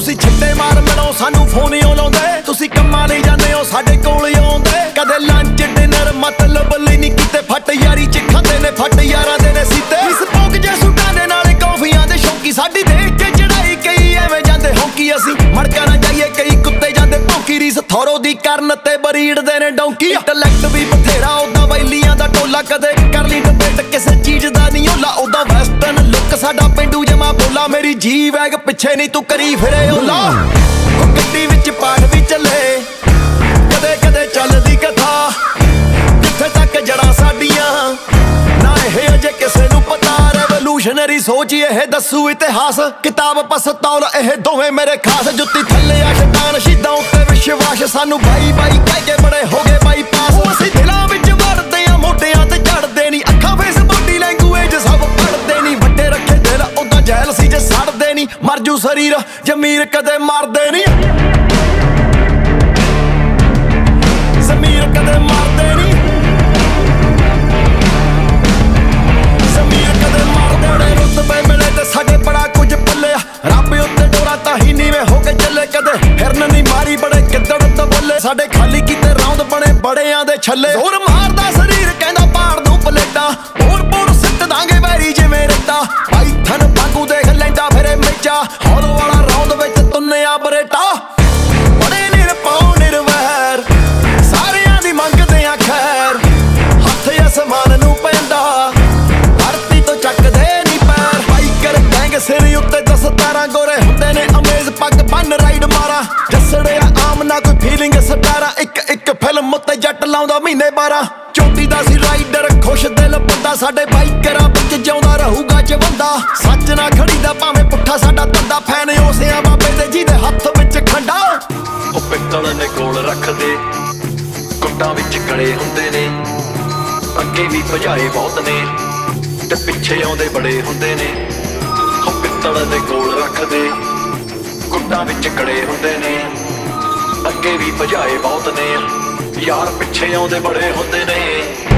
ਤੁਸੀਂ ਛਿੱਟੇ ਮਾਰ ਮਿਲੋ ਸਾਨੂੰ ਫੋਨ ਹੀ ਲਾਉਂਦੇ। ਤੁਸੀਂ ਕੰਮਾਂ ਲਈ ਜਾਂਦੇ ਹੋ ਸਾਡੇ ਕੋਲ ਆਉਂਦੇ। ਕਦੇ ਲੰਚ ਡਿਨਰ ਮਤਲਬ ਲਈ ਨਹੀਂ ਕੀਤੇ। ਫੱਟ ਯਾਰੀ ਚ ਖਾਂਦੇ ਨੇ ਫੱਟ ਯਾਰਾਂ ਦੇ ਨੇ ਸੀਤੇ। ਇਸ ਪੋਕ ਜੇ ਸੁੱਟਾਂ ਦੇ ਨਾਲੇ ਕੌਫੀਆਂ ਦੇ ਸ਼ੌਂਕੀ। ਸਾਡੀ ਦੇਖ ਕੇ ਚੜਾਈ ਕਈ ਐਵੇਂ ਜਾਂਦੇ ਹੌਂਕੀ। ਅਸੀਂ ਮੜਕਾ ਨਾ ਜਾਈਏ ਕਈ ਕੁੱਤੇ ਜਾਂਦੇ ਭੌਂਕੀ। ਰੀਸ ਥੋਰੋ ਦੀ ਕਰਨ ਤੇ ਬਰੀੜਦੇ ਨੇ ਡੌਂਕੀ। ਇੰਟਲੈਕਟ ਵੀ ਬਥੇਰਾ ਉਦਾਂ ਵੈਲੀਆਂ ਦਾ ਟੋਲਾ। ਕਦੇ ਕਰ ਲਈ ਡਿਬੇਟ ਕਿਸੇ ਚੀਜ਼ ਦਾ ਨਹੀਂ ਓਲਾ। ਉਦਾਂ ਵੈਸਟਰਨ ਲੁੱਕ ਸਾਡਾ ਪਿੰਡੂ ਜਮਾ ਬੋਲਾ। ਮੇਰੀ ਜੀ ਵੈਗ ਪਿੱਛੇ ਨਹੀਂ ਤੂੰ ਕਰੀ ਫਿਰੇ ਓਲਾ। ਉਹ ਗੱਡੀ ਵਿੱਚ ਪਾਠ ਵੀ ਚੱਲੇ ਕਦੇ ਕਦੇ ਚੱਲਦੀ ਕਥਾ। ਜਿੱਥੇ ਤੱਕ ਜੜਾਂ ਸਾਡੀਆਂ ਨਾ ਇਹ ਅਜੇ ਕਿਸੇ ਨੂੰ ਪਤਾ। ਰੈਵੋਲੂਸ਼ਨਰੀ ਸੋਚ ਇਹ ਦੱਸੂ ਇਤਿਹਾਸ। ਕਿਤਾਬ ਪਸਤੌਲ ਇਹ ਦੋਵੇਂ ਮੇਰੇ ਖਾਸ। ਜੁੱਤੀ ਥੱਲੇ ਆ ਸ਼ੈਤਾਨ ਸ਼ਹੀਦਾਂ ਉੱਤੇ ਵਿਸ਼ਵਾਸ। ਸਾਨੂੰ ਬਾਈ ਬਾਈ ਕਹਿ ਕੇ ਬੜੇ ਹੋ ਗਏ ਬਾਈਪਾਸ। ਅਸੀਂ ਦਿਲਾਂ ਵਿੱਚ ਵੜਦੇ ਆ ਮੋਢਿਆਂ ਤੇ ਚੜਦੇ ਨਹੀਂ। ਅੱਖਾਂ ਫੇਸ ਬੋਡੀ ਲੈਂਗੁਏਜ ਸਭ ਪੜਦੇ ਨਹੀਂ। ਵੱਡੇ ਰੱਖੇ ਦਿਲ ਉਦਾਂ ਜੈਲ ਸੀ ਜੇ ਸੜਦੇ ਨਹੀਂ। ਮਰ ਜੂ ਸਰੀਰ ਜ਼ਮੀਰ ਕਦੇ ਮਰਦੇ ਨਹੀਂ। ਜ਼ਮੀਰ ਕਦੇ ਮਰਦੇ ਨਹੀਂ। ਜ਼ਮੀਰ ਕਦੇ ਮਰਦੇ ਨਹੀਂ। ਰੁਤਬੇ ਮਿਲੇ ਤੇ ਸਾਡੇ ਬੜਾ ਕੁਝ ਪੱਲੇ। ਰੱਬ ਉੱਤੇ ਡੋਰਾ ਤਾਂ ਹੀ ਨੀਵੇਂ ਹੋ ਕੇ ਚੱਲੇ। ਕਦੇ ਹਿਰਨ ਨਹੀਂ ਮਾਰੀ ਬੜੇ ਗਿੱਦੜ ਤੋਂ ਬੱਲੇ। ਸਾਡੇ ਖਾਲੀ ਕੀਤੇ ਰੌਂਦ ਬਣੇ ਬੜਿਆਂ ਦੇ ਛੱਲੇ। ਜ਼ੋਰ ਮਾਰਦਾ ਸਰੀਰ ਕਹਿੰਦਾ ਪਾੜ ਦੂੰ ਪਲੇਟਾਂ। ਪੋੜ ਪੋੜ ਸਿੱਟ ਦਾਂਗੇ ਵੈਰੀ ਜਿਵੇਂ ਰੇਤਾ। ਪਾਈਥਨ ਵਾਂਗੂ ਦੇਖ ਲੈਂਦਾ ਫਿਰੇ ਮੇਚਾ। ਹੌਲ ਵਾਲਾ ਰੌਂਦ ਵਿੱਚ ਤੁੰਨਿਆ ਬਰੇਟਾ। ਬੜੇ ਨਿਰਪਾਉ ਨਿਰਵੈਰ ਸਾਰਿਆਂ ਦੀ ਮੰਗਦੇ ਆ ਖੈਰ। ਹੱਥ ਅਸਮਾਨ ਨੂੰ ਪੈਂਦਾ ਧਰਤੀ ਤੋਂ ਚੱਕਦੇ ਨਹੀਂ ਪੈਰ। ਬਾਈਕਰ ਗੈਂਗ ਸਿਰ ਉੱਤੇ 10-17 ਗੋਰੇ ਹੁੰਦੇ ਨੇ ਅਮੇਜ਼। ਪੱਗ ਬੰਨ ਰਾਈਡ ਮਾਰਾ ਜੱਸੜਿਆ ਆਮ ਨਾ ਕੋਈ ਫੀਲਿੰਗ 17। ਇੱਕ ਫਿਲਮ ਉੱਤੇ ਜੱਟ ਲਾਉਂਦਾ ਮਹੀਨੇ 12। ਚੋਟੀ ਦਾ ਸੀ ਰਾਈਡਰ ਖੁਸ਼ ਦਿਲ ਬੰਦਾ। ਸਾਡੇ ਬਾਈਕਰਾਂ ਵਿੱਚ ਜਿਉਂਦਾ ਰਹੂਗਾ ਜਵੰਦਾ। ਸੱਚ ਨਾ ਖੜੀਦਾ ਭਾਵੇਂ ਪੁੱਠਾ ਸਾਡਾ ਧੰਦਾ। ਫੈਨ ਉਸਿਆਂ ਬਾਬੇ ਦੇ ਜਿਹਦੇ ਹੱਥ ਵਿੱਚ ਖੰਡਾ। ਉਹ ਪਿੱਤਲ ਦੇ ਕੋਲ ਰੱਖਦੇ ਕੁੱਟਾਂ ਵਿੱਚ ਗਲੇ ਹੁੰਦੇ ਨੇ। ਅੱਗੇ ਵੀ ਭਜਾਏ ਬਹੁਤ ਨੇ ਤੇ ਪਿੱਛੇ ਆਉਂਦੇ ਬੜੇ ਹੁੰਦੇ ਨੇ। ਉਹ ਪਿੱਤਲ ਦੇ ਕੋਲ ਰੱਖਦੇ ਕੁੱਟਾਂ ਵਿੱਚ ਗਲੇ ਹੁੰਦੇ ਨੇ। ਅੱਗੇ ਵੀ ਭਜਾਏ ਬਹੁਤ ਨੇ ਯਾਰ ਪਿੱਛੇ ਆਉਂਦੇ ਬੜੇ ਹੁੰਦੇ ਨੇ।